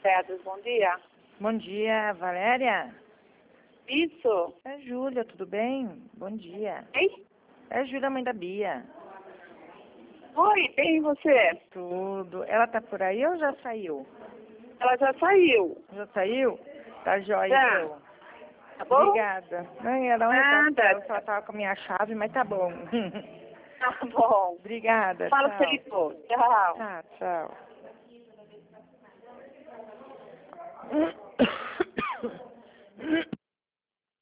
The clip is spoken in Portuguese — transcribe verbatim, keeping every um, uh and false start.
Pedras, bom dia. Bom dia, Valéria. Isso. É Júlia, tudo bem? Bom dia. Hein? É Júlia, mãe da Bia. Oi, bem e você? Tudo. Ela tá por aí ou já saiu? Ela já saiu. Já saiu? Tá jóia, Já. então. Tá bom? Obrigada. Não ia dar um recado pra Nada. ela, se ela tava com a minha chave, mas tá bom. Tá bom. Obrigada, Fala tchau. que ele for. Tchau. Tá, tchau.